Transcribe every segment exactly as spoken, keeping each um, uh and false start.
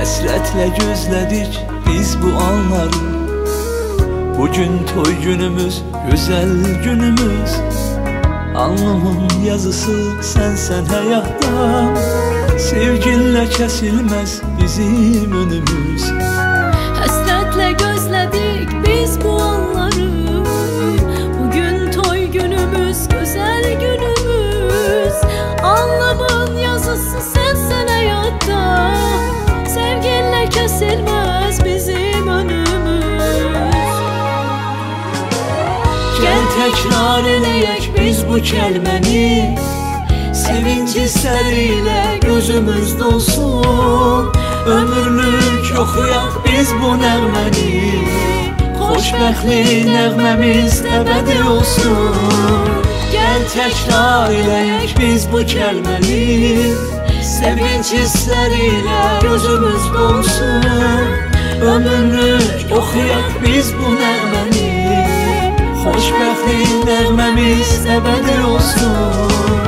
Həsrətlə gözlədik biz bu anları. Bugün toy günümüz, gözəl günümüz. Alnımın yazısı sənsən həyatda. Sevginlə kəsilməz bizim önümüz. Həsrətlə gözlədik biz bu anları. Bugün toy günümüz, gözəl günümüz. Alnımın yazısı sənsən həyatda. Sevginlə kəsilməz bizim önümüz. Gəl təkrar eləyək biz bu kəlməni. Sevinç hisslərilə gözümüz dolsun. Ömürlük oxuyaq biz bu nəğməni. Xoşbəxtlik nəğməmiz əbədi olsun. Gəl təkrar eləyək biz bu kəlməni. Sevinç hisslərilə gözümüz dolsun. Ömürlük oxuyaq biz bu nəğməni. Xoşbəxtlik nəğməmiz əbədi olsun.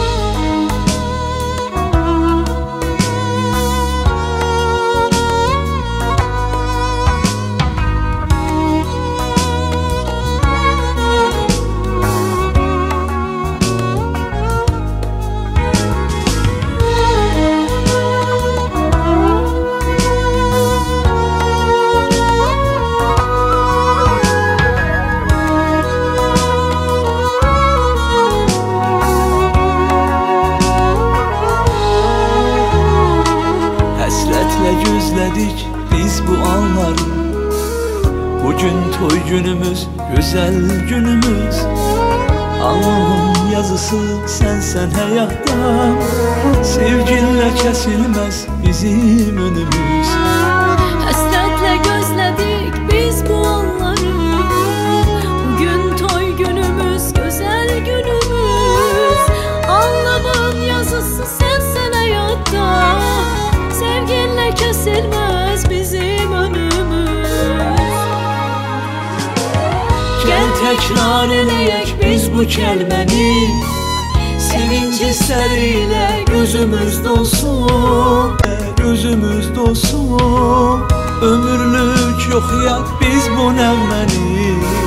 Gözlədik biz bu anları. Bugün toy günümüz, gözəl günümüz. Alnımın yazısı sənsən həyatda. Sevginlə kəsilməz bizim önümüz. Həsrətlə gözlədik biz bu anları. Bugün toy günümüz, gözəl günümüz. Alnımın yazısı sənsən həyatda. Sevginlə kəsilməz bizim önümüz. Gəl təkrar eləyək biz bu kəlməni. Sevinç hisslərilə gözümüz dolsun. Gözümüz dolsun. Ömürlük oxuyaq biz bu nəğməni.